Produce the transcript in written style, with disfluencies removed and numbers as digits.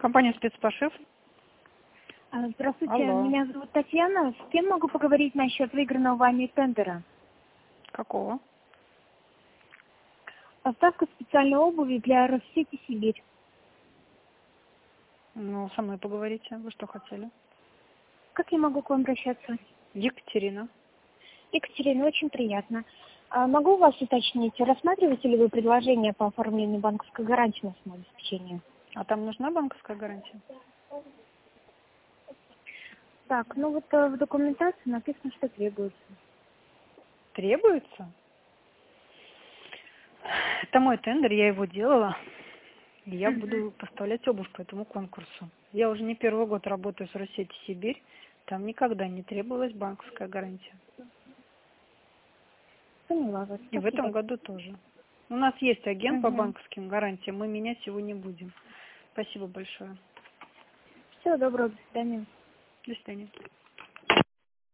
Компания «Спецпошив». Здравствуйте, Алло. меня зовут Татьяна. С кем могу поговорить насчет выигранного вами тендера? Какого? Поставка специальной обуви для Россети Сибирь. Ну, со мной поговорите. Вы что хотели? Как я могу к вам обращаться? Екатерина. Екатерина, очень приятно. Могу у вас уточнить, рассматриваете ли вы предложение по оформлению банковской гарантии на самообеспечение? А там нужна банковская гарантия? Так, ну вот в документации написано, что требуется. Требуется? Это мой тендер, я его делала. И я буду поставлять обувь по этому конкурсу. Я уже не первый год работаю с Россети Сибирь. Там никогда не требовалась банковская гарантия. Поняла вас. И в Спасибо. этом году тоже. У нас есть агент по банковским гарантиям, мы менять его не будем. Спасибо большое. Всего доброго, до свидания. До свидания.